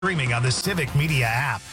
Streaming on the Civic Media app.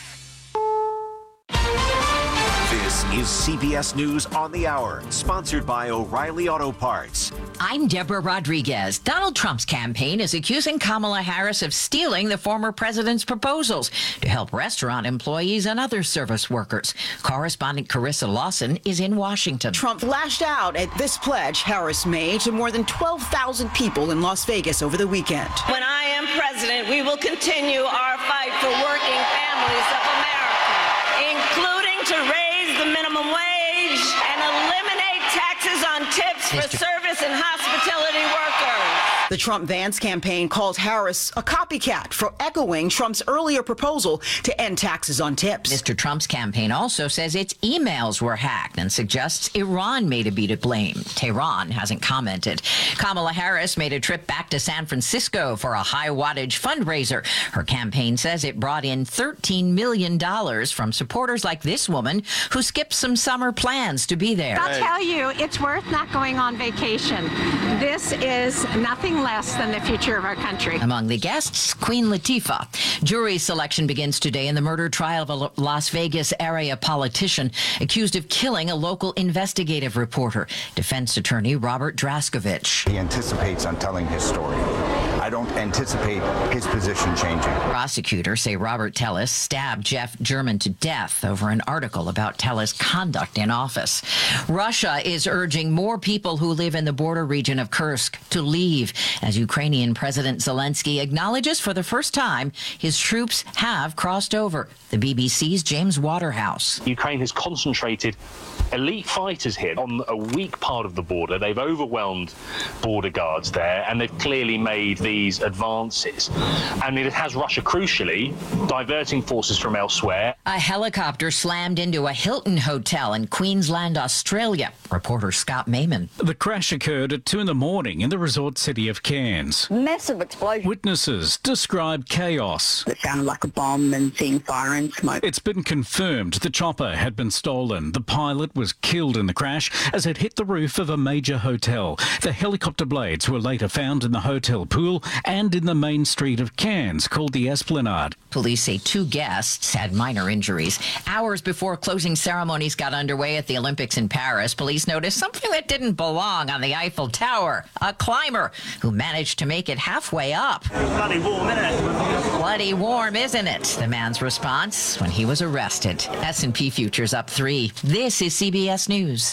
This is CBS News on the Hour, sponsored by O'Reilly Auto Parts. I'm Deborah Rodriguez. Donald Trump's campaign is accusing Kamala Harris of stealing the former president's proposals to help restaurant employees and other service workers. Correspondent Carissa Lawson is in Washington. Trump lashed out at this pledge Harris made to more than 12,000 people in Las Vegas over the weekend. When I am president, we will continue our fight for working families of America, including to raise the minimum wage and eliminate taxes on tips for service and hospitality workers. The Trump-Vance campaign called Harris a copycat for echoing Trump's earlier proposal to end taxes on tips. Mr. Trump's campaign also says its emails were hacked and suggests Iran may be to blame. Tehran hasn't commented. Kamala Harris made a trip back to San Francisco for a high-wattage fundraiser. Her campaign says it brought in $13 million from supporters like this woman who skipped some summer plans to be there. I'll tell you, it's worth not going on vacation. This is nothing less than the future of our country. Among the guests, Queen Latifah. Jury selection begins today in the murder trial of a Las Vegas area politician accused of killing a local investigative reporter. Defense attorney Robert Draskovich. He anticipates on telling his story. I don't anticipate his position changing. Prosecutors say Robert Tellis stabbed Jeff German to death over an article about Tellis' conduct in office. Russia is urging more people who live in the border region of Kursk to leave, as Ukrainian President Zelensky acknowledges for the first time his troops have crossed over. The BBC's James Waterhouse. Ukraine has concentrated elite fighters here on a weak part of the border. They've overwhelmed border guards there, and they've clearly made these advances. And it has Russia, crucially, diverting forces from elsewhere. A helicopter slammed into a Hilton hotel in Queensland, Australia. Reporter Scott Mayman. The crash occurred at 2 a.m. in the resort city of Cairns. Massive explosion. Witnesses describe chaos. It sounded like a bomb and seeing fire and smoke. It's been confirmed the chopper had been stolen. The pilot was killed in the crash as it hit the roof of a major hotel. The helicopter blades were later found in the hotel pool and in the main street of Cairns called the Esplanade. Police say 2 guests had minor injuries. Hours before closing ceremonies got underway at the Olympics in Paris, police noticed something that didn't belong on the Eiffel Tower. A climber who managed to make it halfway up. Bloody warm, isn't it? Bloody warm, isn't it? The man's response when he was arrested. S&P futures up 3. This is CBS News.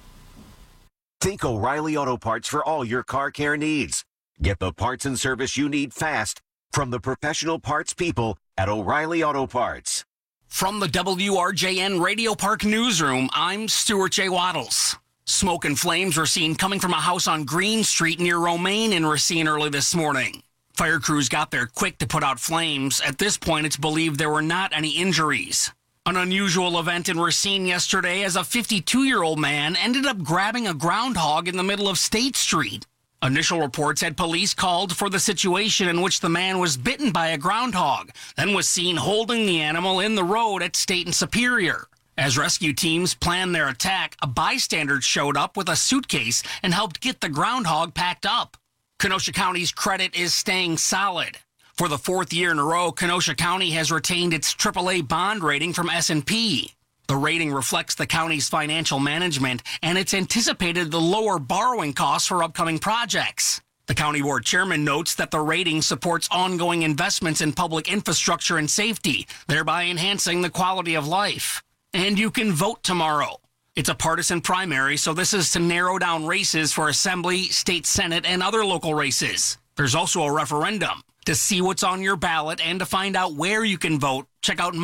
Think O'Reilly Auto Parts for all your car care needs. Get the parts and service you need fast from the professional parts people at O'Reilly Auto Parts. From the WRJN Radio Park Newsroom, I'm Stuart J. Waddles. Smoke and flames were seen coming from a house on Green Street near Romaine in Racine early this morning. Fire crews got there quick to put out flames. At this point, it's believed there were not any injuries. An unusual event in Racine yesterday as a 52-year-old man ended up grabbing a groundhog in the middle of State Street. Initial reports had police called for the situation in which the man was bitten by a groundhog, then was seen holding the animal in the road at State and Superior. As rescue teams planned their attack, a bystander showed up with a suitcase and helped get the groundhog packed up. Kenosha County's credit is staying solid. For the 4th year in a row, Kenosha County has retained its AAA bond rating from S&P. The rating reflects the county's financial management, and it's anticipated the lower borrowing costs for upcoming projects. The county board chairman notes that the rating supports ongoing investments in public infrastructure and safety, thereby enhancing the quality of life. And you can vote tomorrow. It's a partisan primary, so this is to narrow down races for Assembly, State Senate, and other local races. There's also a referendum. To see what's on your ballot and to find out where you can vote, check out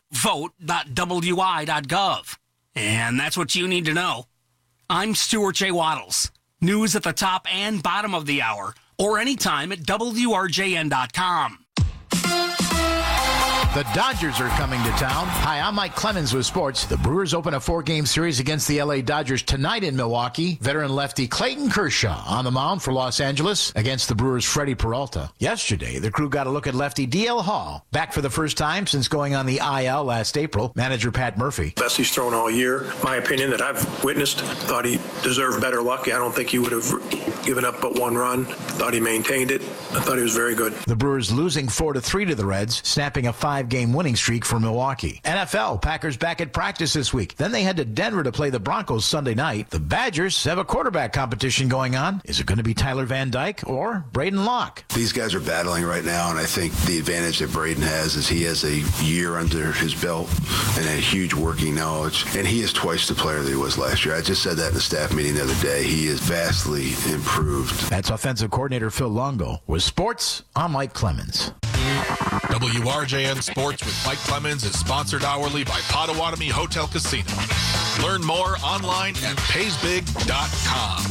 myvote.wi.gov. And that's what you need to know. I'm Stuart J. Waddles. News at the top and bottom of the hour, or anytime at WRJN.com. The Dodgers are coming to town. Hi, I'm Mike Clemens with sports. The Brewers open a 4-game series against the LA Dodgers tonight in Milwaukee. Veteran lefty Clayton Kershaw on the mound for Los Angeles against the Brewers' Freddie Peralta. Yesterday, the crew got a look at lefty DL Hall, back for the first time since going on the IL last April. Manager Pat Murphy. Best he's thrown all year. My opinion that I've witnessed, thought he deserved better luck. I don't think he would have given up but one run. Thought he maintained it. I thought he was very good. The Brewers losing 4-3 to the Reds, snapping a 5-game winning streak for Milwaukee. NFL, Packers back at practice this week. Then they head to Denver to play the Broncos Sunday night. The Badgers have a quarterback competition going on. Is it going to be Tyler Van Dyke or Braden Locke? These guys are battling right now, and I think the advantage that Braden has is he has a year under his belt and a huge working knowledge, and he is twice the player that he was last year. I just said that in the staff meeting the other day. He is vastly improved. That's offensive coordinator Phil Longo. With sports, I'm Mike Clemens. WRJN Sports with Mike Clemens is sponsored hourly by Potawatomi Hotel Casino. Learn more online at paysbig.com.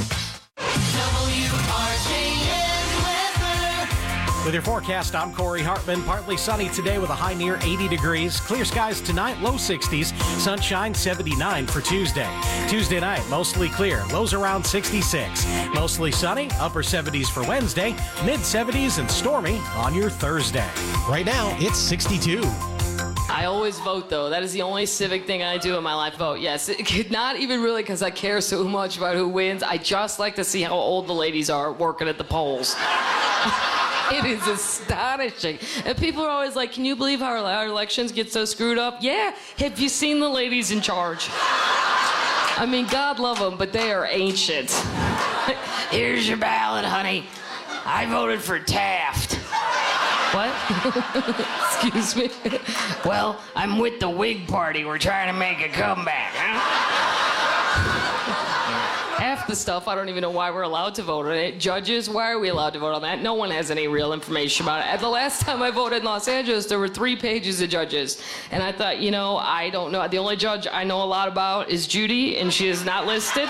With your forecast, I'm Corey Hartman. Partly sunny today with a high near 80 degrees. Clear skies tonight, low 60s. Sunshine 79 for Tuesday. Tuesday night, mostly clear. Lows around 66. Mostly sunny, upper 70s for Wednesday. Mid 70s and stormy on your Thursday. Right now, it's 62. I always vote, though. That is the only civic thing I do in my life, vote. Yes, not even really because I care so much about who wins. I just like to see how old the ladies are working at the polls. It is astonishing. And people are always like, can you believe how our elections get so screwed up? Yeah. Have you seen the ladies in charge? I mean, God love them, but they are ancient. Here's your ballot, honey. I voted for Taft. What? Excuse me? Well, I'm with the Whig Party. We're trying to make a comeback, huh? Half the stuff, I don't even know why we're allowed to vote on it. Judges, why are we allowed to vote on that? No one has any real information about it. The last time I voted in Los Angeles, there were 3 pages of judges. And I thought, I don't know. The only judge I know a lot about is Judy, and she is not listed.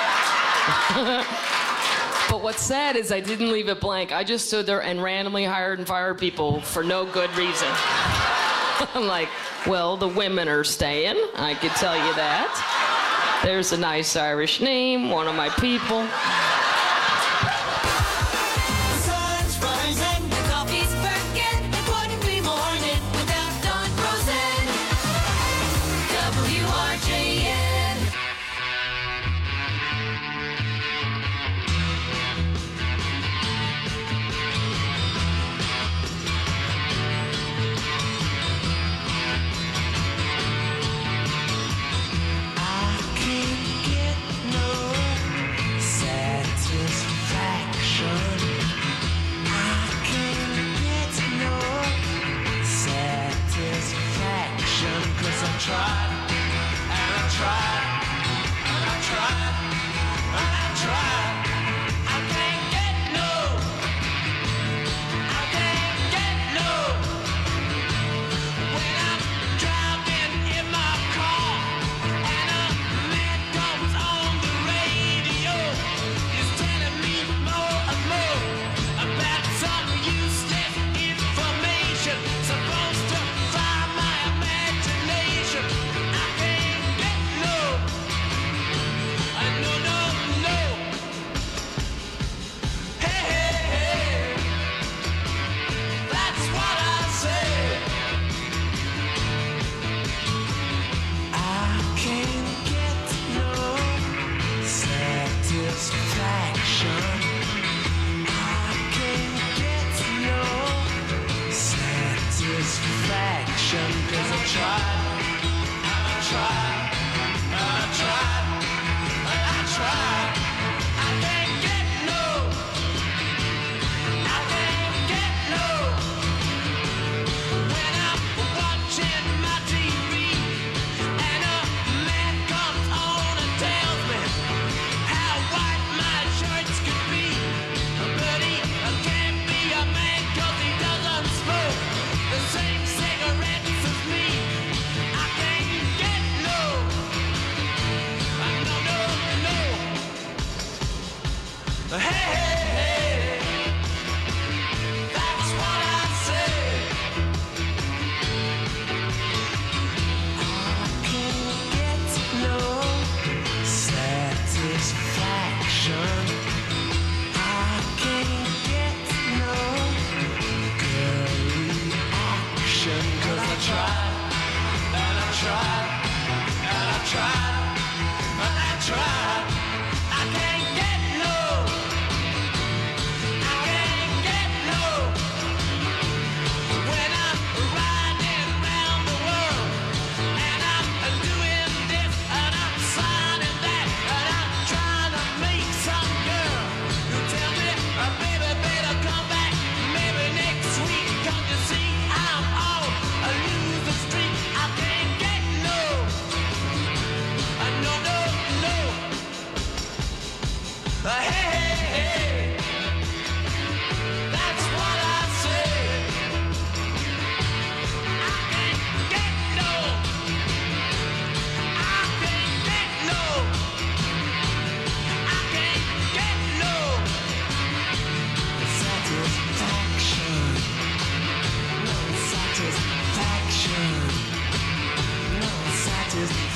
But what's sad is I didn't leave it blank. I just stood there and randomly hired and fired people for no good reason. I'm like, well, the women are staying. I could tell you that. There's a nice Irish name, one of my people. The sun's rising, the coffee's perking. It wouldn't be morning without Don Rosen. WRJN.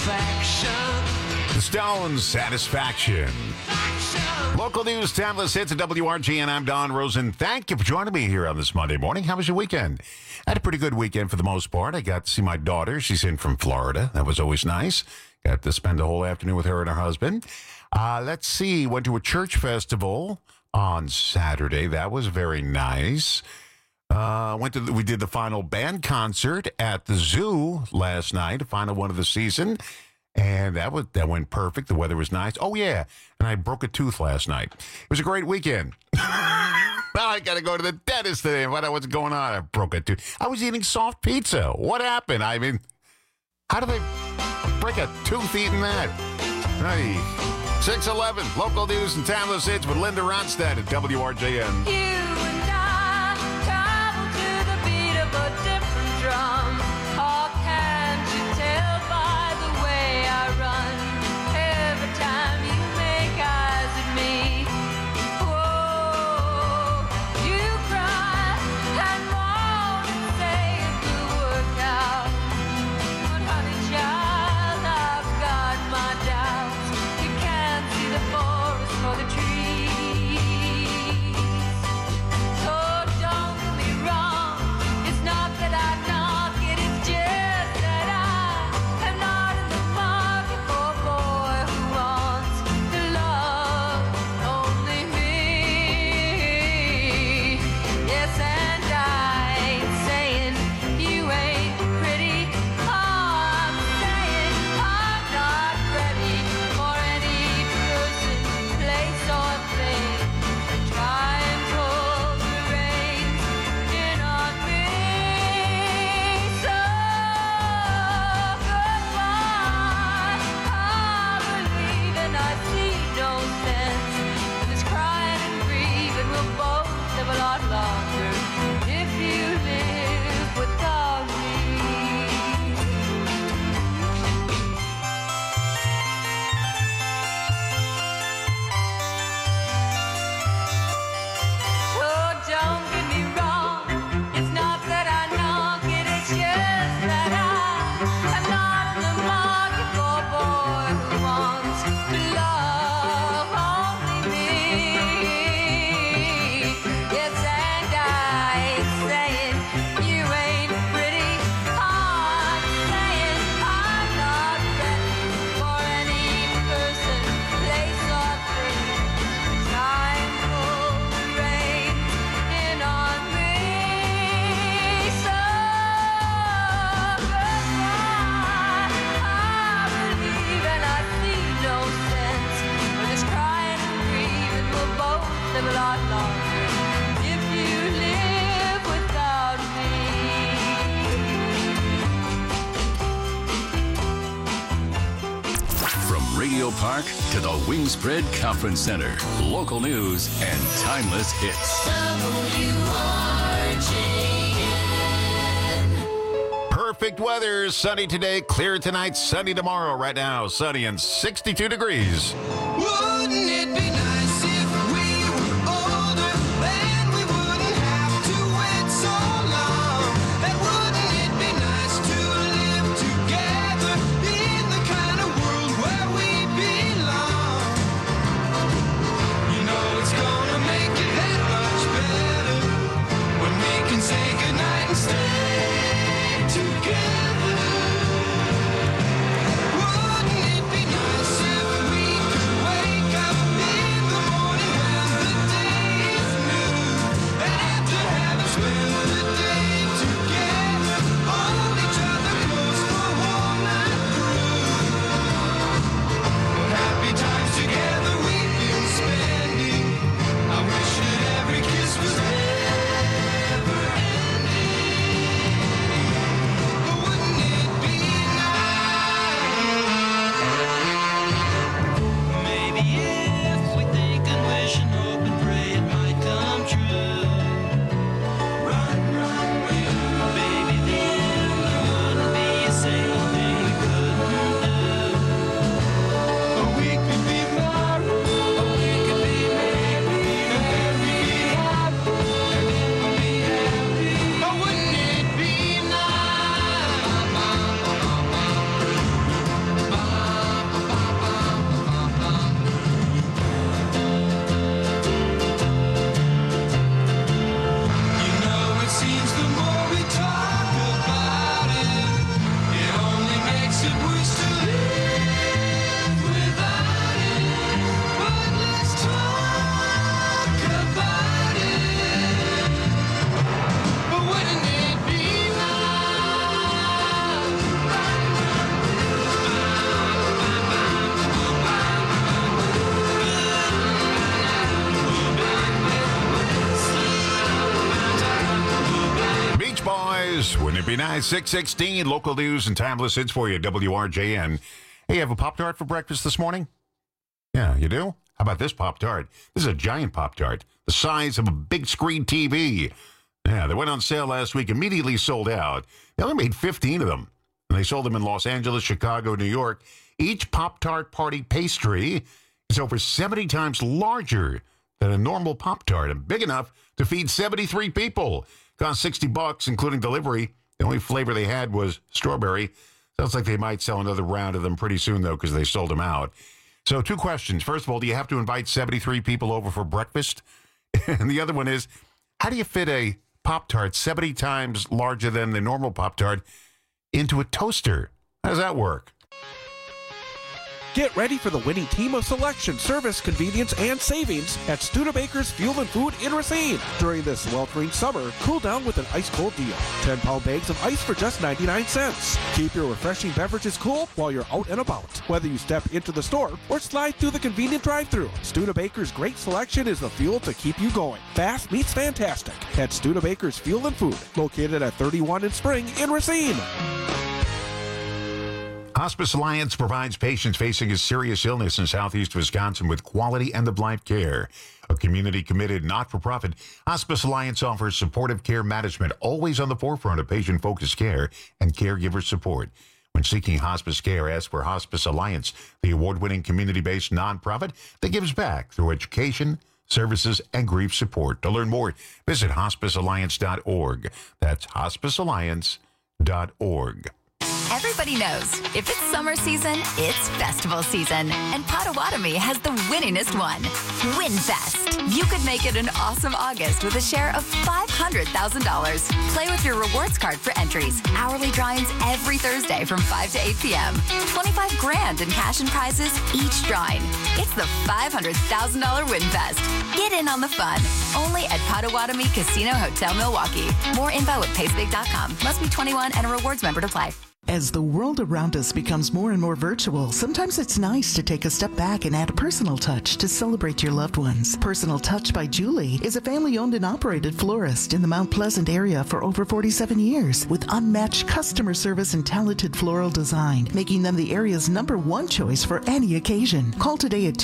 Satisfaction. The Stones, Satisfaction. Local news, timeless hits at WRGN. I'm Don Rosen. Thank you for joining me here on this Monday morning. How was your weekend? I had a pretty good weekend for the most part. I got to see my daughter. She's in from Florida. That was always nice. Got to spend the whole afternoon with her and her husband. Let's see. Went to a church festival on Saturday. That was very nice. We did the final band concert at the zoo last night, the final one of the season. And that went perfect. The weather was nice. Oh, yeah. And I broke a tooth last night. It was a great weekend. Now I got to go to the dentist today and find out what's going on. I broke a tooth. I was eating soft pizza. What happened? I mean, how do they break a tooth eating that? Hey, 6:11, local news and timeless hits with Linda Ronstadt at WRJN. You and I travel to the beat of a different drum. Or can't you tell by the way I run? Every time you make eyes at me, whoa, you cry and moan and say it will work out. But honey child, I've got my doubts. You can't see the forest for the trees. So don't get me wrong, it's not that I knock it, it's just that I am not in the market for a boy who wants to love only me. Yes, and I ain't saying you ain't pretty. I'm saying I'm not ready for any person, place, or thing. Try and pull the reins in on me. So goodbye. I believe and I see no sense in this crying and grieving. We'll both live a lot longer if you live without me. So don't get me wrong, it's not that I knock it, it's just that I'm not in the market for a boy who wants to love only me. Yes, and I ain't saying you ain't pretty. I'm saying I'm not ready for any person, place, or thing. Try and pull the reins in on me. So goodbye. I believe and I see no sense in this crying and grieving. We'll both live a lot longer if you live without me. From Radio Park to the Wingspread Conference Center, local news and timeless hits. Perfect weather. Sunny today, clear tonight, sunny tomorrow. Right now, sunny and 62 degrees. Wouldn't it be nice if we were older, then we wouldn't have to wait so long? And wouldn't it be nice to live together in the kind of world where we belong? You know it's gonna make it that much better when we can say goodnight and stay together. Wouldn't it be nice if we could be nice. 6:16, local news and timeless hits for you, WRJN. Hey, you have a Pop-Tart for breakfast this morning? Yeah, you do? How about this Pop-Tart? This is a giant Pop-Tart, the size of a big screen TV. Yeah, they went on sale last week, immediately sold out. They only made 15 of them, and they sold them in Los Angeles, Chicago, New York. Each Pop-Tart party pastry is over 70 times larger than a normal Pop-Tart and big enough to feed 73 people. Cost $60, including delivery. The only flavor they had was strawberry. Sounds like they might sell another round of them pretty soon, though, because they sold them out. So 2 questions. First of all, do you have to invite 73 people over for breakfast? And the other one is, how do you fit a Pop-Tart 70 times larger than the normal Pop-Tart into a toaster? How does that work? Get ready for the winning team of selection, service, convenience, and savings at Studebaker's Fuel and Food in Racine. During this sweltering summer, cool down with an ice-cold deal. 10-pound bags of ice for just 99 cents. Keep your refreshing beverages cool while you're out and about. Whether you step into the store or slide through the convenient drive-thru, Studebaker's great selection is the fuel to keep you going. Fast meets fantastic at Studebaker's Fuel and Food, located at 31 in Spring in Racine. Hospice Alliance provides patients facing a serious illness in southeast Wisconsin with quality end-of-life care. A community-committed, not-for-profit, Hospice Alliance offers supportive care management, always on the forefront of patient-focused care and caregiver support. When seeking hospice care, ask for Hospice Alliance, the award-winning community-based nonprofit that gives back through education, services, and grief support. To learn more, visit hospicealliance.org. That's hospicealliance.org. Everybody knows if it's summer season, it's festival season. And Potawatomi has the winningest one, WinFest. You could make it an awesome August with a share of $500,000. Play with your rewards card for entries. Hourly drawings every Thursday from 5 to 8 p.m. $25 grand in cash and prizes each drawing. It's the $500,000 WinFest. Get in on the fun. Only at Potawatomi Casino Hotel Milwaukee. More info at paysbig.com. Must be 21 and a rewards member to play. As the world around us becomes more and more virtual, sometimes it's nice to take a step back and add a personal touch to celebrate your loved ones. Personal Touch by Julie is a family-owned and operated florist in the Mount Pleasant area for over 47 years with unmatched customer service and talented floral design, making them the area's #1 choice for any occasion. Call today at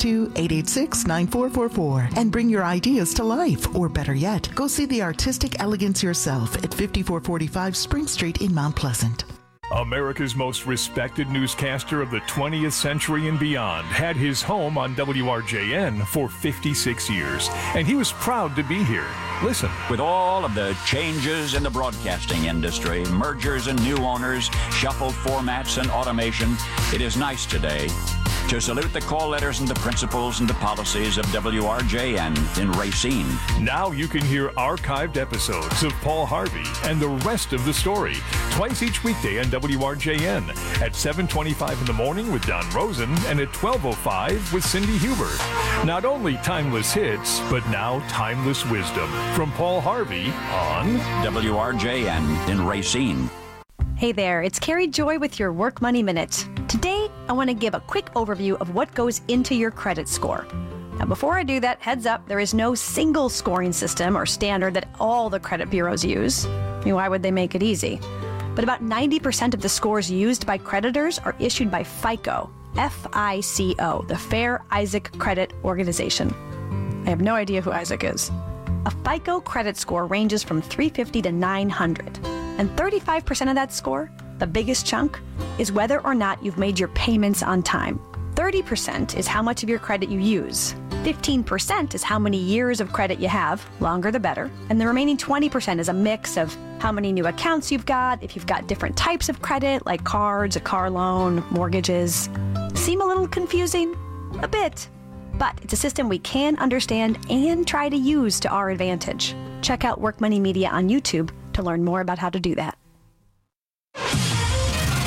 262-886-9444 and bring your ideas to life. Or better yet, go see the artistic elegance yourself at 5445 Spring Street in Mount Pleasant. America's most respected newscaster of the 20th century and beyond had his home on WRJN for 56 years, and he was proud to be here. Listen. With all of the changes in the broadcasting industry, mergers and new owners, shuffled formats and automation, it is nice today to salute the call letters and the principles and the policies of WRJN in Racine. Now you can hear archived episodes of Paul Harvey and the rest of the story twice each weekday on WRJN at 7:25 in the morning with Don Rosen and at 12:05 with Cindy Huber. Not only timeless hits, but now timeless wisdom from Paul Harvey on WRJN in Racine. Hey there, it's Carrie Joy with your Work Money Minute. Today, I want to give a quick overview of what goes into your credit score. Now, before I do that, heads up, there is no single scoring system or standard that all the credit bureaus use. I mean, why would they make it easy? But about 90% of the scores used by creditors are issued by FICO, F-I-C-O, the Fair Isaac Credit Organization. I have no idea who Isaac is. A FICO credit score ranges from 350 to 900. And 35% of that score, the biggest chunk, is whether or not you've made your payments on time. 30% is how much of your credit you use. 15% is how many years of credit you have, longer the better. And the remaining 20% is a mix of how many new accounts you've got, if you've got different types of credit, like cards, a car loan, mortgages. Seem a little confusing? A bit. But it's a system we can understand and try to use to our advantage. Check out Work Money Media on YouTube to learn more about how to do that.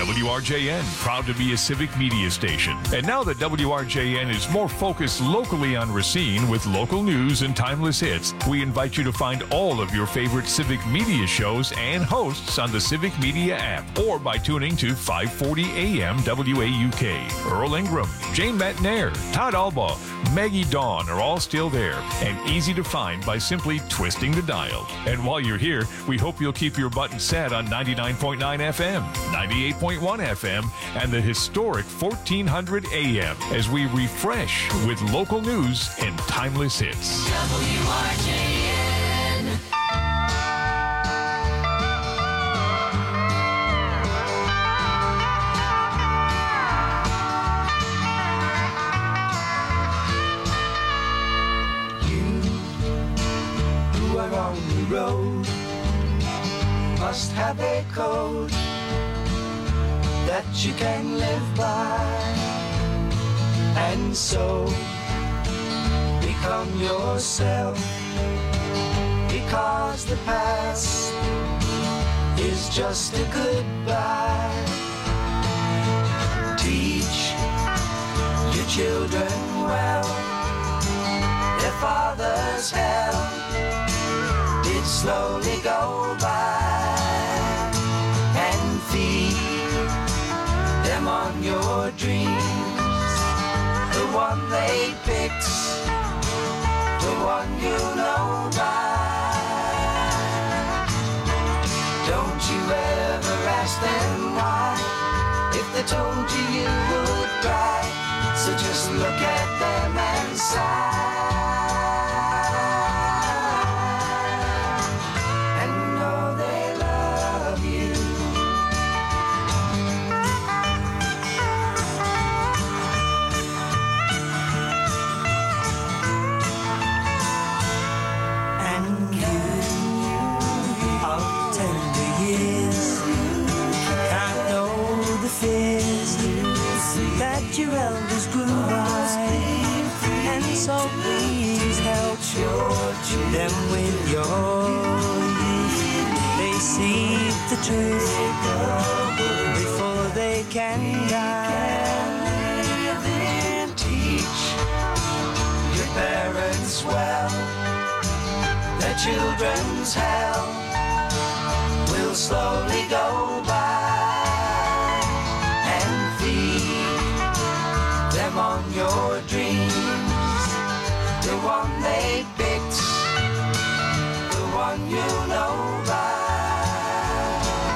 WRJN, proud to be a civic media station. And now that WRJN is more focused locally on Racine with local news and timeless hits, we invite you to find all of your favorite civic media shows and hosts on the Civic Media app or by tuning to 540 AM WAUK. Earl Ingram, Jane Matnair, Todd Alba, Maggie Dawn are all still there and easy to find by simply twisting the dial. And while you're here, we hope you'll keep your button set on 99.9 FM, 98.1 FM, and the historic 1400 AM as we refresh with local news and timeless hits. WRJN. On the road must have a code that you can live by, and so become yourself, because the past is just a goodbye. Teach your children well, their father's hell did slowly go by, and feed them on your dreams, the one they picked, the one you know by. Don't you ever ask them why, if they told you you would cry, so just look at them and sigh. Your elders grew by, and so please help them with your youth. They see the truth before they can die. Teach your parents well, their children's hell will slowly go by. On your dreams, the one they picked, the one you know by.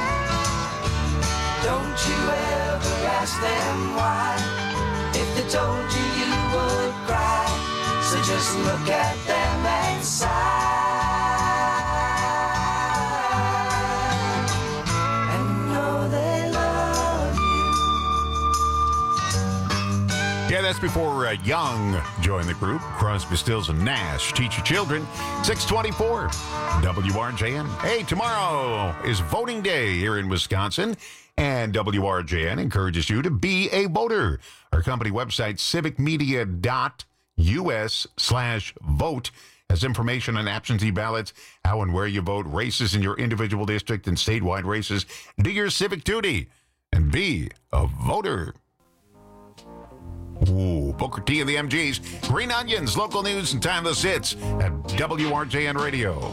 Don't you ever ask them why, if they told you you would cry, so just look at them and sigh. Yeah, that's before Young joined the group. Crosby, Stills, and Nash. Teach your children. 624 WRJN. Hey, tomorrow is voting day here in Wisconsin, and WRJN encourages you to be a voter. Our company website, civicmedia.us/vote, has information on absentee ballots, how and where you vote, races in your individual district, and statewide races. Do your civic duty and be a voter. Ooh, Booker T and the MGs. Green Onions, local news and timeless hits at WRJN Radio.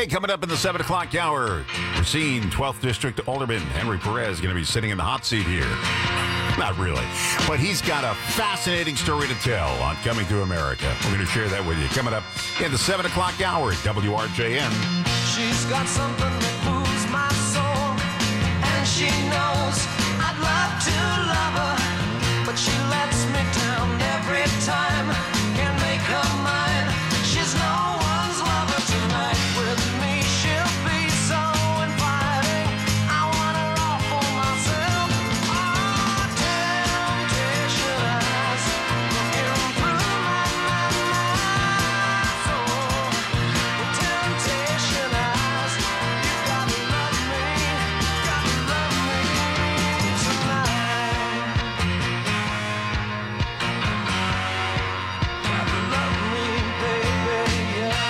Hey, coming up in the 7 o'clock hour, we're seeing 12th District Alderman Henry Perez going to be sitting in the hot seat here. Not really, but he's got a fascinating story to tell on Coming to America. We're going to share that with you coming up in the 7 o'clock hour at WRJN. She's got something that moves my soul, and she knows I'd love to love her, but she lets me down every time. Can't make her mine. She's no one's lover tonight. With me she'll be so inviting. I want her all for myself. Oh, temptation eyes looking through my soul. Temptation eyes, you gotta love me tonight. Gotta love me, baby, yeah.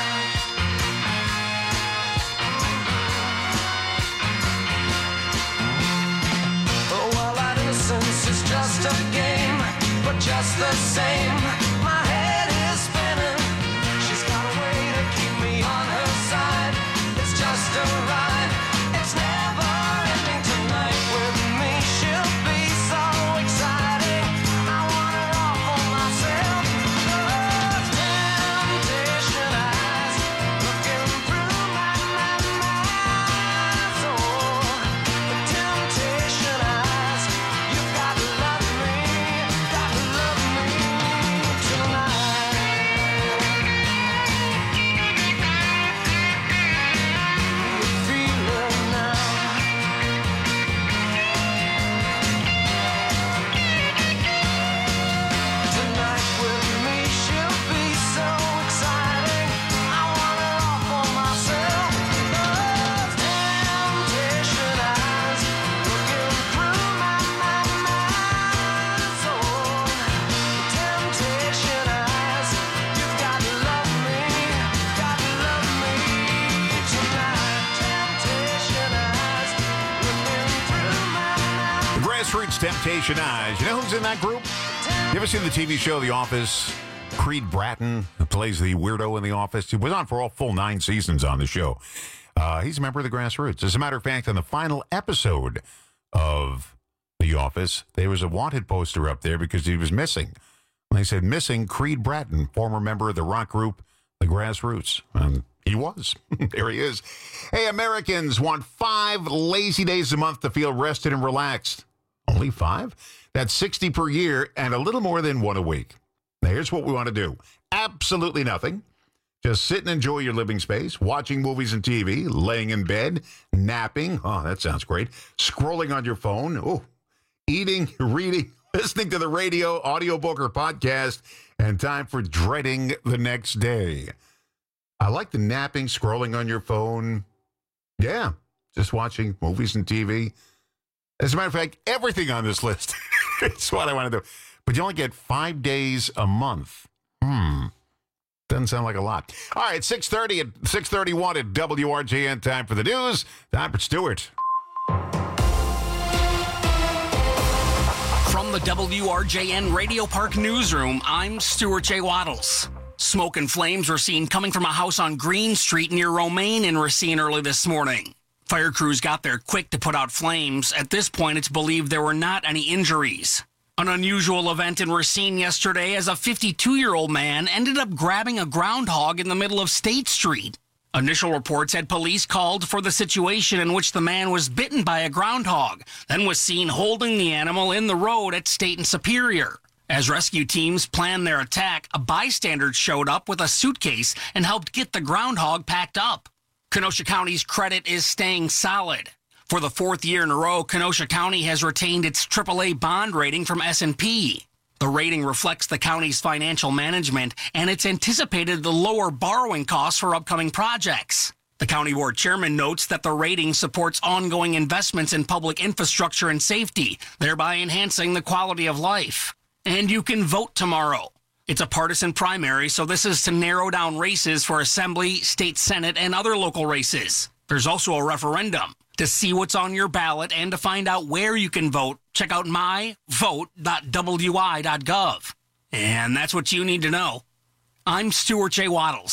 Oh, well, our innocence is just a game, but just the same, my head is spinning. She's got a way to keep me on her side. It's just a ride. It's never ending tonight. With me she'll be so exciting. I want her all for myself. Those temptation eyes looking through my soul. The temptation eyes, you gotta love me tonight. Feel it now. Tonight with me she'll be so exciting. I want her all for myself. Those temptation eyes looking through my soul. Temptation eyes, you gotta love me tonight. Temptation eyes looking through my The Grassroots Temptation Eyes. You know who's in that group? You ever seen the TV show The Office? Creed Bratton, who plays the weirdo in The Office. He was on for all full 9 seasons on the show. He's a member of the Grassroots. As a matter of fact, on the final episode of The Office, there was a wanted poster up there because he was missing. And they said, missing Creed Bratton, former member of the rock group, the Grassroots. And he was. There he is. Hey, Americans want 5 lazy days a month to feel rested and relaxed. Only 5? That's 60 per year and a little more than 1 a week. Now, here's what we want to do. Absolutely nothing. Just sit and enjoy your living space, watching movies and TV, laying in bed, napping. Oh, that sounds great. Scrolling on your phone. Oh, eating, reading, listening to the radio, audiobook, or podcast, and time for dreading the next day. I like the napping, scrolling on your phone. Yeah, just watching movies and TV. As a matter of fact, everything on this list is what I want to do. But you only get 5 days a month. Doesn't sound like a lot. All right, 6:30 at 6:31 at WRJN. Time for the news. Time for Stewart. From the WRJN Radio Park newsroom, I'm Stuart J. Waddles. Smoke and flames were seen coming from a house on Green Street near Romaine in Racine early this morning. Fire crews got there quick to put out flames. At this point, it's believed there were not any injuries. An unusual event in Racine yesterday as a 52-year-old man ended up grabbing a groundhog in the middle of State Street. Initial reports had police called for the situation in which the man was bitten by a groundhog, then was seen holding the animal in the road at State and Superior. As rescue teams planned their attack, a bystander showed up with a suitcase and helped get the groundhog packed up. Kenosha County's credit is staying solid. For the 4th year in a row, Kenosha County has retained its AAA bond rating from S&P. The rating reflects the county's financial management, and it's anticipated the lower borrowing costs for upcoming projects. The county board chairman notes that the rating supports ongoing investments in public infrastructure and safety, thereby enhancing the quality of life. And you can vote tomorrow. It's a partisan primary, so this is to narrow down races for Assembly, State Senate, and other local races. There's also a referendum. To see what's on your ballot and to find out where you can vote, check out myvote.wi.gov. And that's what you need to know. I'm Stuart J. Waddles.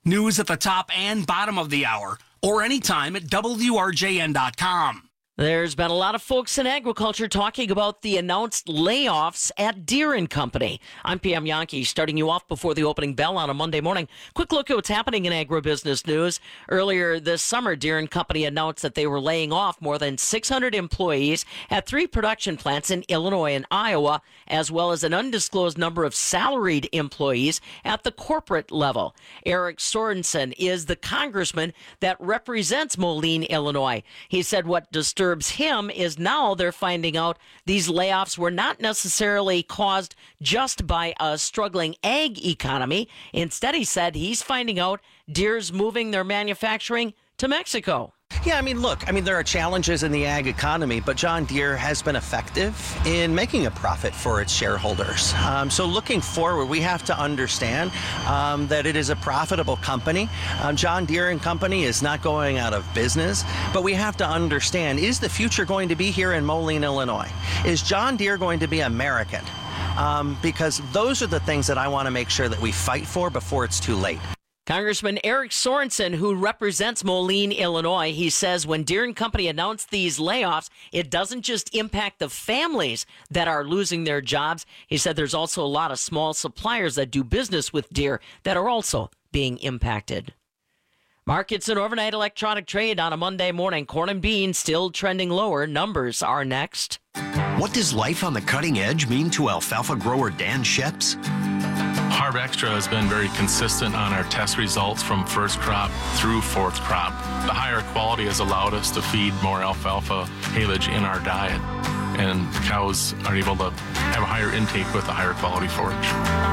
News at the top and bottom of the hour, or anytime at WRJN.com. There's been a lot of folks in agriculture talking about the announced layoffs at Deere & Company. I'm Pam Yankee, starting you off before the opening bell on a Monday morning. Quick look at what's happening in agribusiness news. Earlier this summer, Deere & Company announced that they were laying off more than 600 employees at 3 production plants in Illinois and Iowa, as well as an undisclosed number of salaried employees at the corporate level. Eric Sorensen is the congressman that represents Moline, Illinois. He said what disturbs him is now they're finding out these layoffs were not necessarily caused just by a struggling ag economy. Instead, he said he's finding out Deere's moving their manufacturing to Mexico. Yeah, there are challenges in the ag economy, but John Deere has been effective in making a profit for its shareholders. So looking forward, we have to understand that it is a profitable company. John Deere and Company is not going out of business, but we have to understand, is the future going to be here in Moline, Illinois? Is John Deere going to be American? Because those are the things that I want to make sure that we fight for before it's too late. Congressman Eric Sorensen, who represents Moline, Illinois, he says when Deere & Company announced these layoffs, it doesn't just impact the families that are losing their jobs. He said there's also a lot of small suppliers that do business with Deere that are also being impacted. Markets and overnight electronic trade on a Monday morning. Corn and beans still trending lower. Numbers are next. What does life on the cutting edge mean to alfalfa grower Dan Sheps? Harv Extra has been very consistent on our test results from first crop through fourth crop. The higher quality has allowed us to feed more alfalfa haylage in our diet, and cows are able to have a higher intake with a higher quality forage.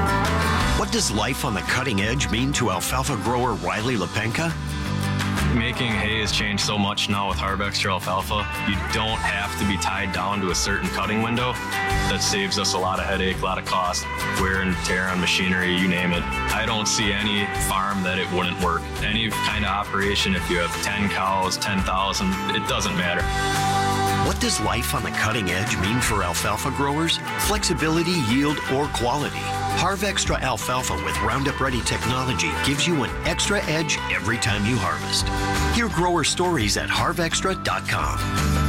What does life on the cutting edge mean to alfalfa grower Riley Lepenka? Making hay has changed so much now with Harv Extra alfalfa. You don't have to be tied down to a certain cutting window. That saves us a lot of headache, a lot of cost, wear and tear on machinery, you name it. I don't see any farm that it wouldn't work. Any kind of operation, if you have 10 cows, 10,000, it doesn't matter. What does life on the cutting edge mean for alfalfa growers? Flexibility, yield, or quality? Harv Extra alfalfa with Roundup Ready technology gives you an extra edge every time you harvest. Hear grower stories at harvextra.com.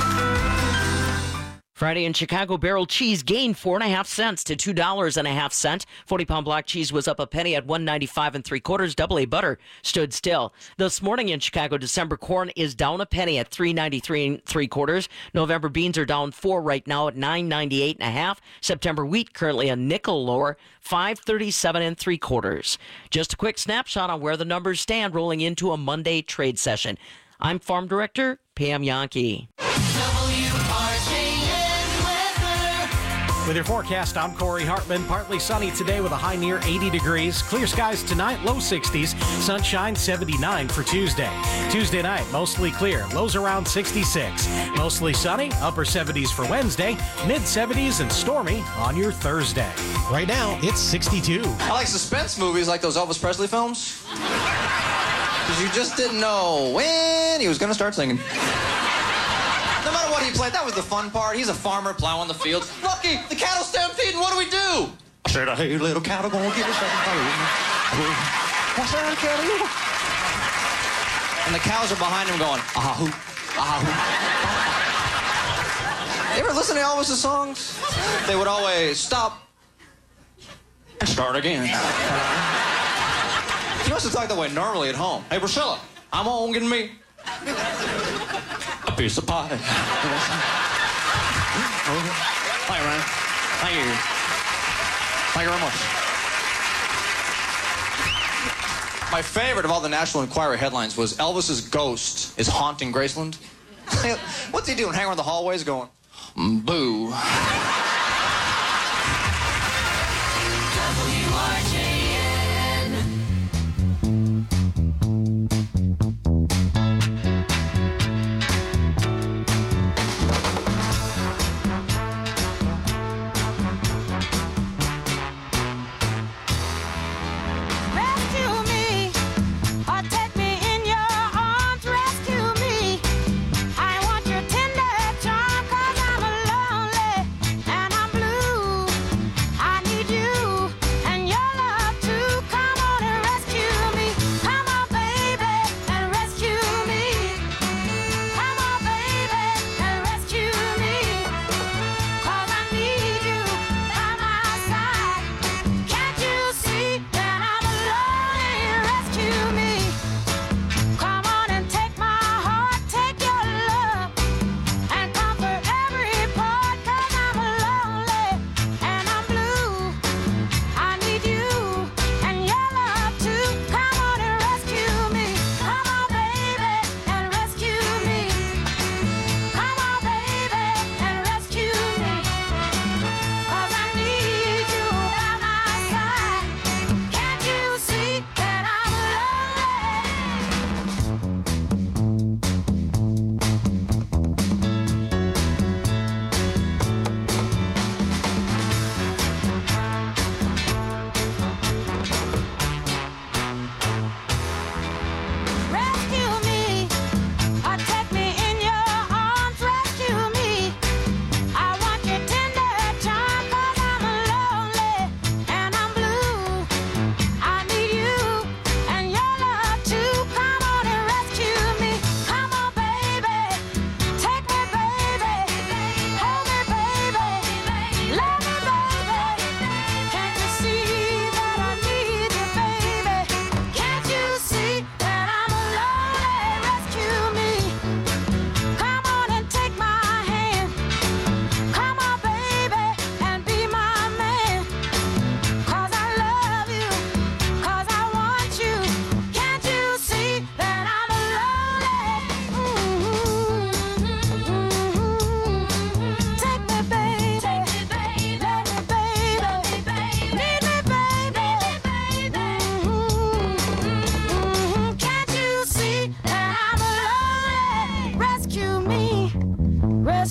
Friday in Chicago, barrel cheese gained 4.5 cents to $2.50. 40-pound block cheese was up a penny at $1.95 3/4. Double A butter stood still. This morning in Chicago, December corn is down a penny at $3.93 3/4. November beans are down 4 right now at $9.98 1/2. September wheat currently a nickel lower, $5.37 3/4. Just a quick snapshot on where the numbers stand rolling into a Monday trade session. I'm Farm Director Pam Yankee. With your forecast, I'm Corey Hartman. Partly sunny today with a high near 80 degrees. Clear skies tonight, low 60s. Sunshine 79 for Tuesday. Tuesday night, mostly clear. Lows around 66. Mostly sunny, upper 70s for Wednesday. Mid 70s and stormy on your Thursday. Right now, it's 62. I like suspense movies like those Elvis Presley films. Because you just didn't know when he was going to start singing. No matter what he played, that was the fun part. He's a farmer plowing the fields. Lucky, the cattle stampeding, what do we do? I said, hey, little cattle, gonna give us something. What's that, cattle? And the cows are behind him going, ah-hoo, ah-hoo. You ever listen to Elvis' songs? They would always stop and start again. He must have talked that way normally at home. Hey, Priscilla, I'm on getting me a piece of pie. Hi, Ryan. Thank you. Thank you very much. My favorite of all the National Enquirer headlines was Elvis's ghost is haunting Graceland. What's he doing? Hanging around the hallways going, boo. And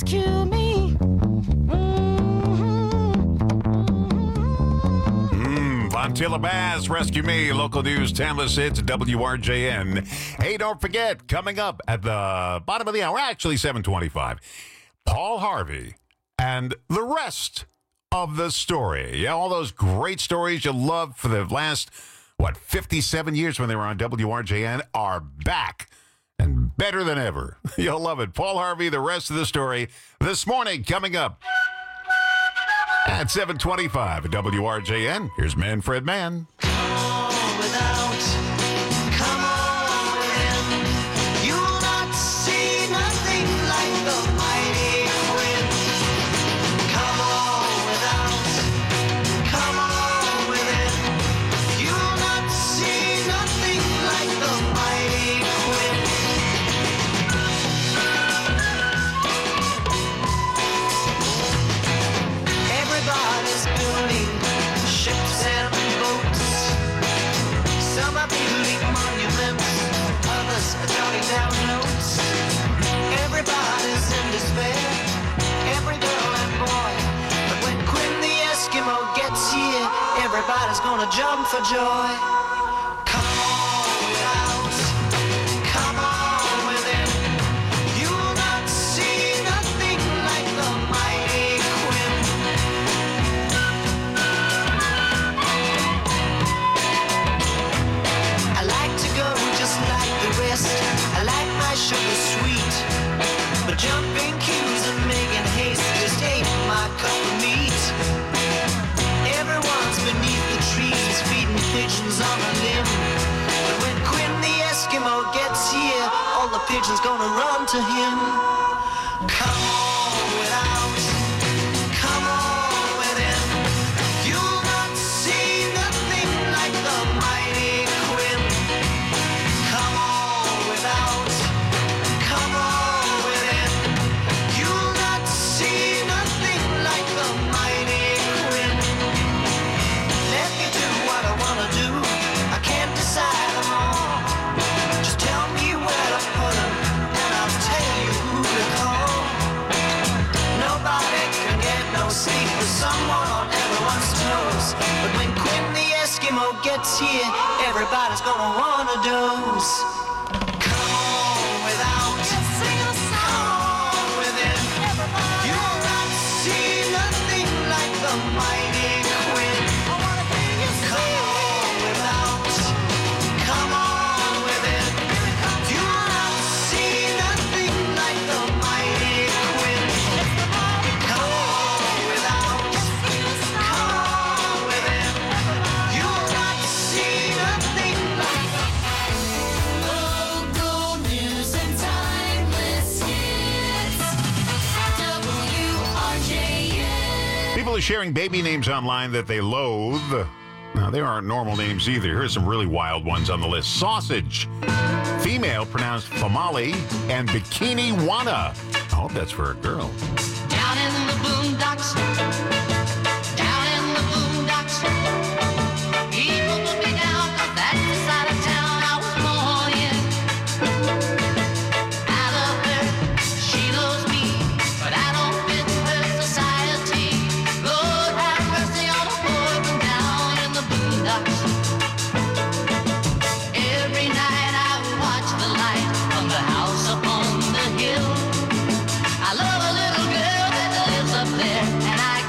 rescue me. Fontilla Bass, Rescue Me, local news, Tamlis Hits, WRJN. Hey, don't forget, coming up at the bottom of the hour, actually 7:25, Paul Harvey and the rest of the story. Yeah, all those great stories you loved for the last, 57 years when they were on WRJN are back and better than ever. You'll love it. Paul Harvey, the rest of the story this morning, coming up at 7:25 at WRJN. Here's Manfred Mann. Everybody's in despair, every girl and boy. But when Quinn the Eskimo gets here, everybody's gonna jump for joy. Come on without, come on within. You'll not see nothing like the mighty Quinn. I like to go just like the rest. I like my sugar sweet, but jumping queues and making haste just ain't my cup of meat. Everyone's beneath the trees feeding pigeons on a limb, but when Quinn the Eskimo gets here, all the pigeons gonna run to him. Come on without, come on within. You'll not see nothing like the mighty Quinn. Come on without, come on within. You'll not see nothing like the mighty Quinn. Let me do what I wanna do. I can't decide them all. Just tell me where to put them, and I'll tell you who to call. Nobody can get no sleep with someone on everyone's toes. But when Quinn the Eskimo gets here, everybody's gonna wanna doze. Come on without, come on within. You'll not see nothing like the mighty Quinn. Come on without, come on within. You'll not see nothing like the mighty Quinn. Come on without, come on within. You'll not see nothing like local news and timeless hits. WRJN. People are sharing baby names online that they loathe. Now, they aren't normal names either. Here's some really wild ones on the list. Sausage. Female pronounced Famali and Bikini Wana. I hope that's for a girl. Down in the boondocks, down in the boondocks, people put me down 'cause that's the side of town I was born in. I love her, she loves me, but I don't fit her society. Lord have mercy on a boy from down in the boondocks. Every night I watch the light from the house upon the hill. I love a little girl that lives up there, and I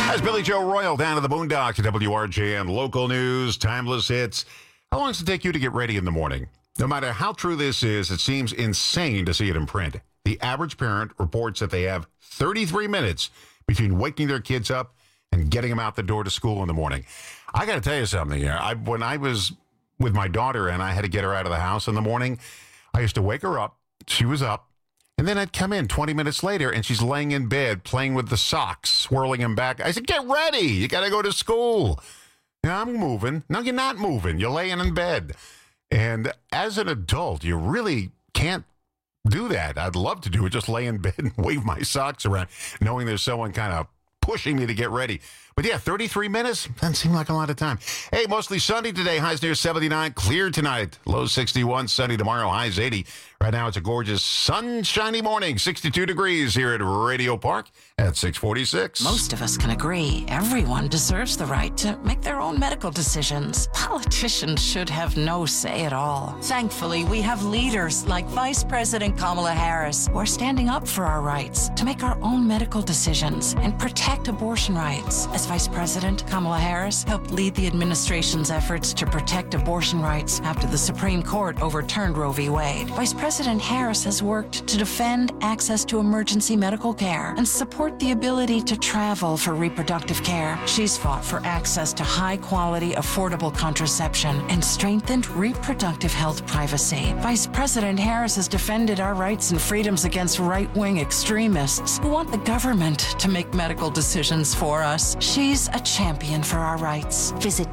That's Billy Joe Royal down to the Boondocks at WRJN. Local news, timeless hits. How long does it take you to get ready in the morning? No matter how true this is, it seems insane to see it in print. The average parent reports that they have 33 minutes between waking their kids up and getting them out the door to school in the morning. I got to tell you something here. When I was with my daughter and I had to get her out of the house in the morning, I used to wake her up. She was up. And then I'd come in 20 minutes later, and she's laying in bed, playing with the socks, swirling them back. I said, get ready. You got to go to school. Yeah, I'm moving. No, you're not moving. You're laying in bed. And as an adult, you really can't do that. I'd love to do it, just lay in bed and wave my socks around, knowing there's someone kind of pushing me to get ready. But yeah, 33 minutes doesn't seem like a lot of time. Hey, mostly sunny today. Highs near 79. Clear tonight. Lows 61. Sunny tomorrow. Highs 80. Right now, it's a gorgeous sunshiny morning. 62 degrees here at Radio Park at 646. Most of us can agree everyone deserves the right to make their own medical decisions. Politicians should have no say at all. Thankfully, we have leaders like Vice President Kamala Harris who are standing up for our rights to make our own medical decisions and protect abortion rights. As Vice President, Kamala Harris helped lead the administration's efforts to protect abortion rights after the Supreme Court overturned Roe v. Wade. Vice President Harris has worked to defend access to emergency medical care and support the ability to travel for reproductive care. She's fought for access to high-quality, affordable contraception and strengthened reproductive health privacy. Vice President Harris has defended our rights and freedoms against right-wing extremists who want the government to make medical decisions for us. She's a champion for our rights. Visit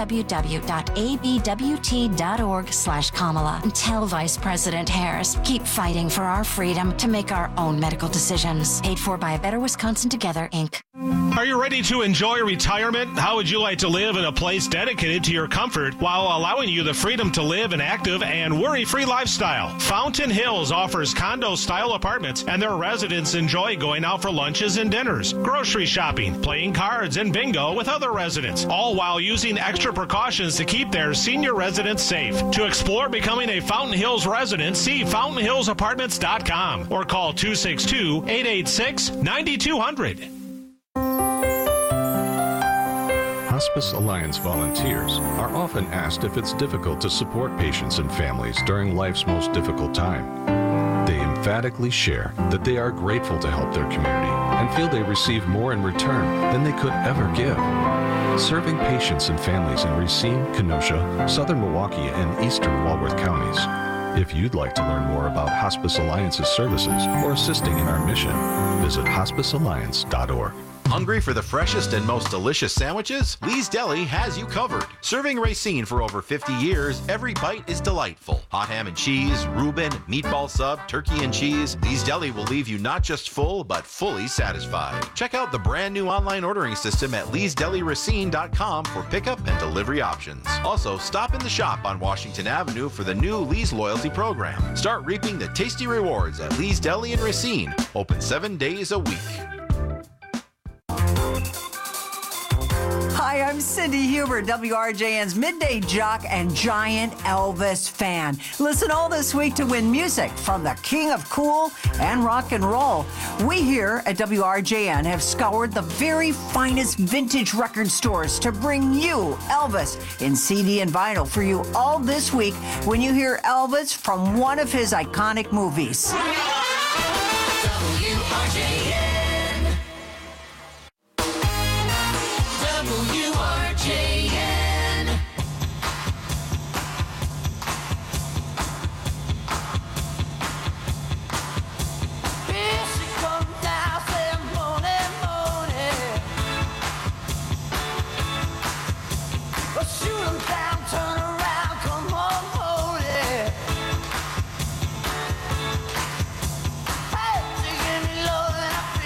www.abwt.org/Kamala and tell Vice President Harris, keep fighting for our freedom to make our own medical decisions. Paid for by A Better Wisconsin Together, Inc. Are you ready to enjoy retirement? How would you like to live in a place dedicated to your comfort while allowing you the freedom to live an active and worry-free lifestyle? Fountain Hills offers condo-style apartments, and their residents enjoy going out for lunches and dinners, grocery shopping, playing cards, and bingo with other residents, all while using extra precautions to keep their senior residents safe. To explore becoming a Fountain Hills resident, see fountainhillsapartments.com or call 262-886-9200. Hospice Alliance volunteers are often asked if it's difficult to support patients and families during life's most difficult time. They emphatically share that they are grateful to help their community and feel they receive more in return than they could ever give. Serving patients and families in Racine, Kenosha, Southern Milwaukee, and Eastern Walworth counties. If you'd like to learn more about Hospice Alliance's services or assisting in our mission, visit hospicealliance.org. Hungry for the freshest and most delicious sandwiches? Lee's Deli has you covered. Serving Racine for over 50 years, every bite is delightful. Hot ham and cheese, Reuben, meatball sub, turkey and cheese. Lee's Deli will leave you not just full, but fully satisfied. Check out the brand new online ordering system at leesdeliracine.com for pickup and delivery options. Also, stop in the shop on Washington Avenue for the new Lee's Loyalty Program. Start reaping the tasty rewards at Lee's Deli in Racine. Open 7 days a week. Hi, I'm Cindy Huber, WRJN's Midday Jock and giant Elvis fan. Listen all this week to win music from the king of cool and rock and roll. We here at WRJN have scoured the very finest vintage record stores to bring you Elvis in CD and vinyl for you all this week when you hear Elvis from one of his iconic movies. WRJN. Hey, you give me love and I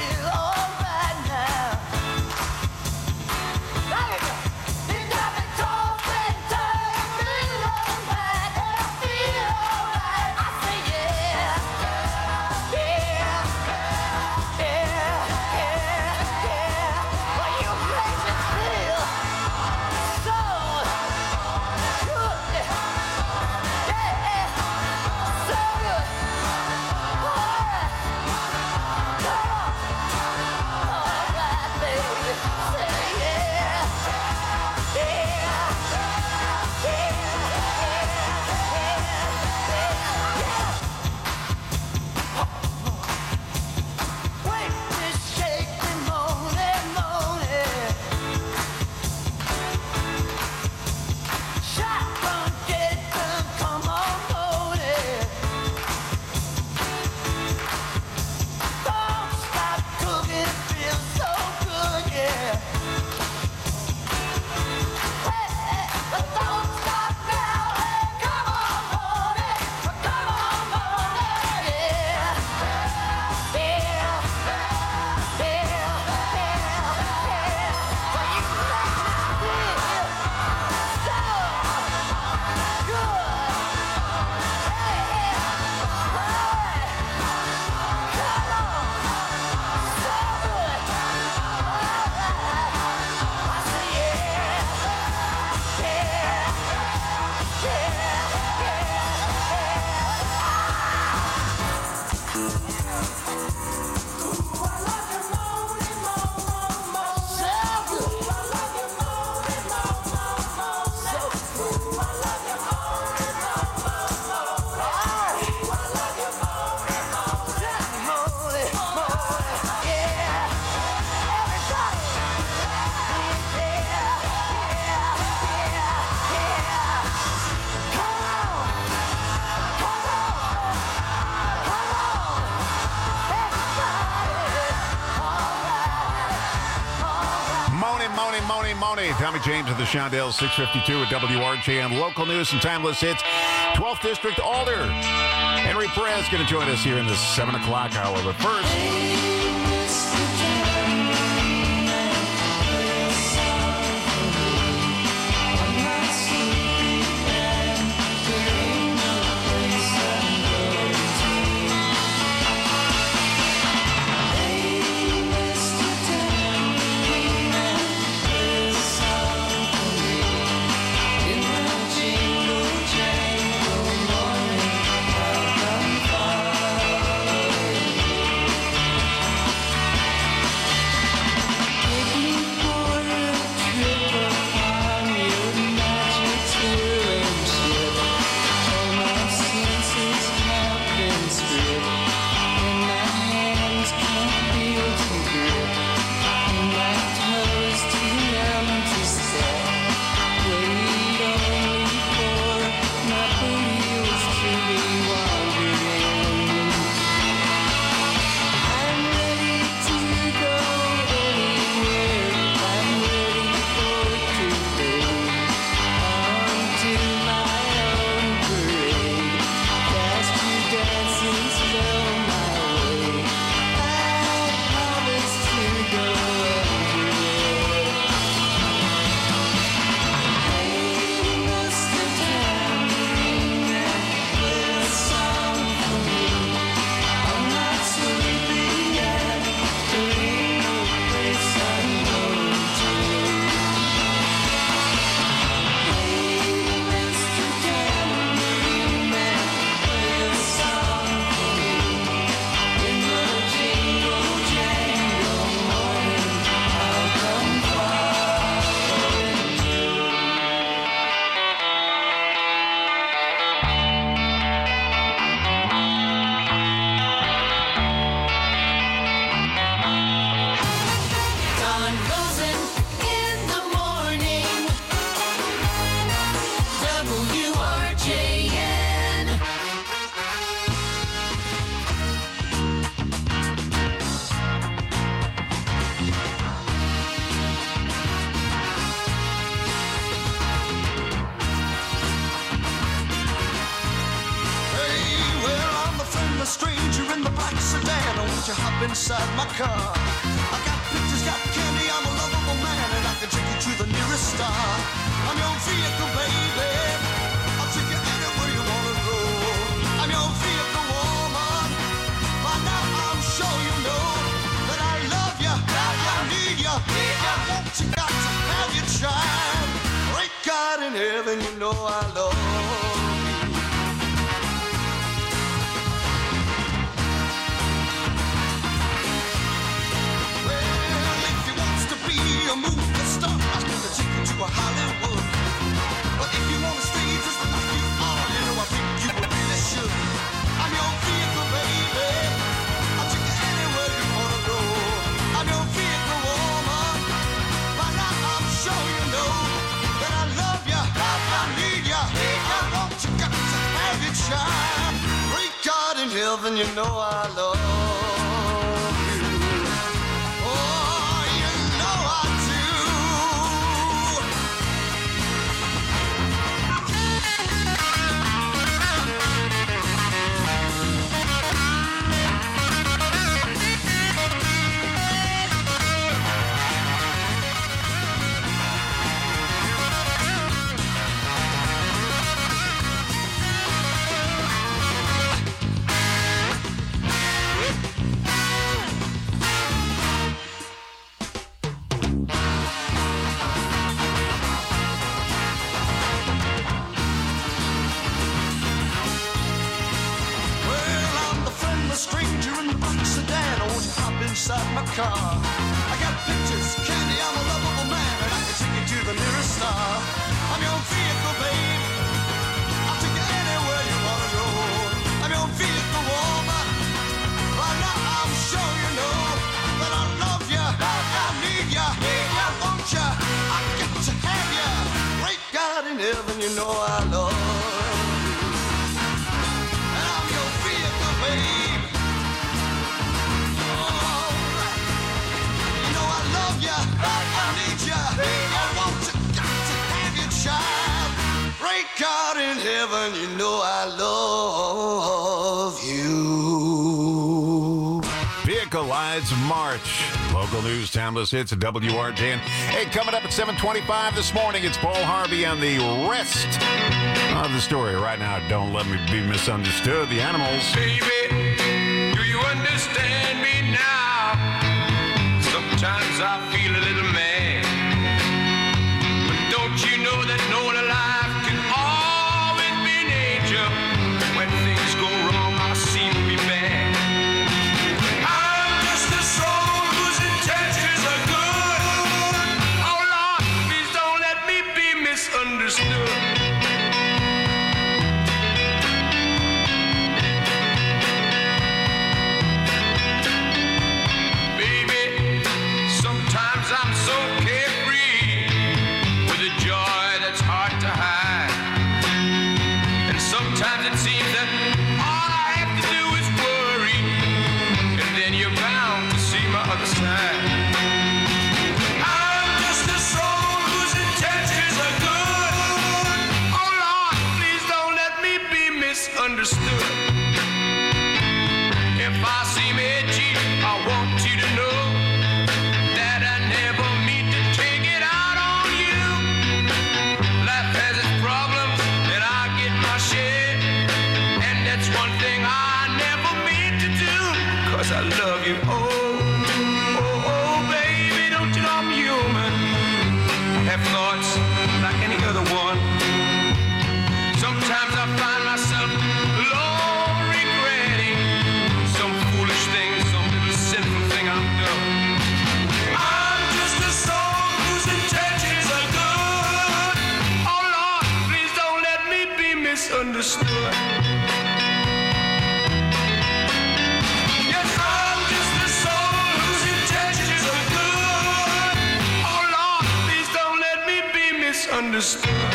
Moni. Tommy James of the Shondale, 652 at WRJN. Local news and timeless hits. 12th District Alder. Henry Perez going to join us here in the 7 o'clock hour. But first... you hop inside my car. I got pictures, got candy, I'm a lovable man, and I can take you to the nearest star. I'm your vehicle, baby. I'll take you anywhere you wanna go. I'm your vehicle, woman. By now I'm sure you know that I love you, I need you, I want you, got to have your child. Great God in heaven, you know I love you. A movie star, I can take you to a Hollywood. But if you wanna stay just like you are, you know I think you really should. I'm your vehicle, baby. I'll take you anywhere you wanna go. I'm your vehicle, woman. By now I'm sure you know that I love you, I need you, I want you, got to have your child. Great God in heaven, you know I love you. Inside my car, I got pictures, candy, I'm a lovable man, and I can take you to the nearest star. I'm your vehicle, babe. I'll take you anywhere you wanna go. I'm your vehicle, woman. By now I'm sure you know that I love you, I need you, I want you, I got to have you. Great God in heaven, you know I love you. And I'm your vehicle, babe. I need you. heaven, you know I love you. Vehicle Lights March. Local news, timeless hits at WRJN. Hey, coming up at 7:25 this morning, it's Paul Harvey on the rest of the story. Right now, Don't Let Me Be Misunderstood. The Animals. Baby, do you understand me now? Sometimes I feel a little mad. But don't you know that no one alive can always be an angel? When things go wrong, I seem to be bad. I'm just a soul whose intentions are good. Oh Lord, please don't let me be misunderstood. I'm so carefree with a joy that's hard to hide. And sometimes it seems that all I have to do is worry, and then you're bound to see my other side. I'm just a soul whose intentions are good. Oh Lord, please don't let me be misunderstood. If I seem edgy, I want you to know that I never mean to take it out on you. Life has its problems, and I get my share. And that's one thing I never mean to do, 'cause I love you. Oh, baby, don't you know I'm human? Have thoughts like any other one. Sometimes I find myself alone regretting some foolish thing, some little sinful thing I've done. I'm just a soul whose intentions are good. Oh Lord, please don't let me be misunderstood. Yes, I'm just a soul whose intentions are good. Oh Lord, please don't let me be misunderstood.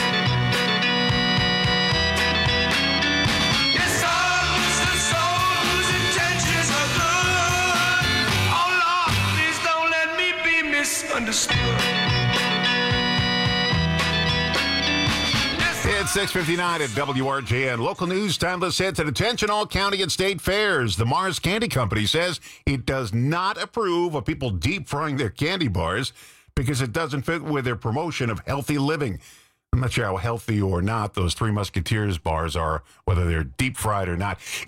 Yes, I'm just a soul whose intentions are good. Oh Lord, please don't let me be misunderstood. It's 6:59 at WRJN. Local news, timeless hits, and attention all county and state fairs. The Mars Candy Company says it does not approve of people deep frying their candy bars because it doesn't fit with their promotion of healthy living. I'm not sure how healthy or not those Three Musketeers bars are, whether they're deep fried or not.